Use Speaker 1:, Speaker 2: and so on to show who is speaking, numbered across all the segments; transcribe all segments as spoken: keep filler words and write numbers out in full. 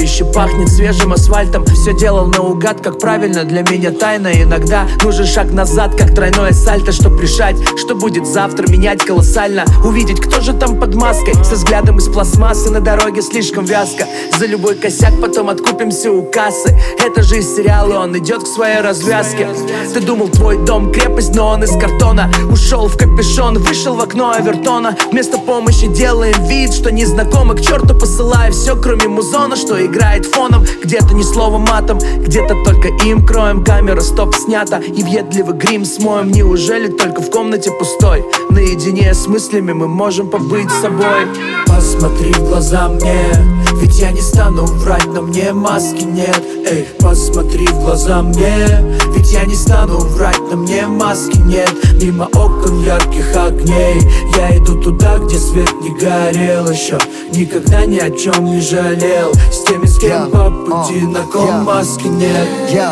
Speaker 1: еще пахнет свежим асфальтом. Все делал наугад, как правильно, для меня тайна. Иногда нужен шаг назад, как тройное сальто, чтоб решать, что будет завтра, менять колоссально. Увидеть, кто же там под маской, со взглядом из пластмассы. На дороге слишком вязко, за любой косяк потом откупимся у кассы. Это же из сериала, он идет к своей развязке. Ты думал, твой дом крепость, но он из картона. Ушел в капюшон, вышел в окно Авертона. Вместо помощи делаем вид, что незнакомы. К черту посылая все, кроме музона, что играет фоном. Где-то ни слова матом, где-то только им кроем. Камера стоп снята и въедливый грим смоем. Неужели только в комнате пустой? Наедине с мыслями мы можем побыть собой. Посмотри в глаза мне, ведь я не стану врать, на мне маски нет. Эй, посмотри в глаза мне, ведь я не стану врать, на мне маски нет. Мимо окон ярких огней я иду туда, где свет не горел еще. Никогда ни о чем не жалел, с теми, с кем по пути, на ком маски нет.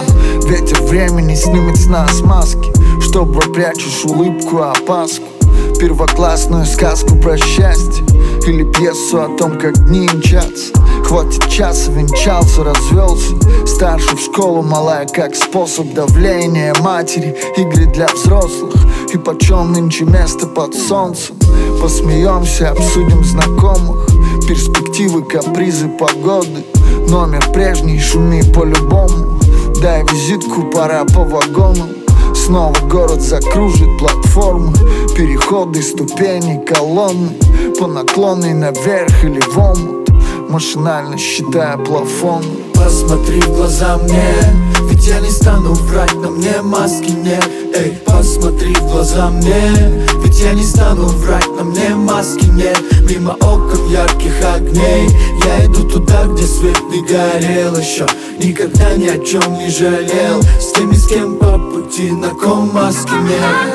Speaker 2: Ветер времени снимет с нас маски, чтобы прячешь улыбку, опаску. Первоклассную сказку про счастье или пьесу о том, как дни мчатся. Хватит часа, венчался, развелся. Старше в школу, малая как способ давления матери. Игры для взрослых, и почем нынче место под солнцем. Посмеемся, обсудим знакомых, перспективы, капризы, погоды. Номер прежний, шуми по-любому. Дай визитку, пора по вагону. Снова город закружит платформы, переходы, ступени, колонны. По наклонной наверх или в омут, машинально считая плафон.
Speaker 1: Посмотри в глаза мне, ведь я не стану врать, на мне маски нет. Эй, посмотри в глаза мне, ведь я не стану врать, на мне маски нет. Мимо окон ярких огней я иду туда, где свет не горел еще. Никогда ни о чем не жалел, с теми, с кем по пути, на ком маски нет.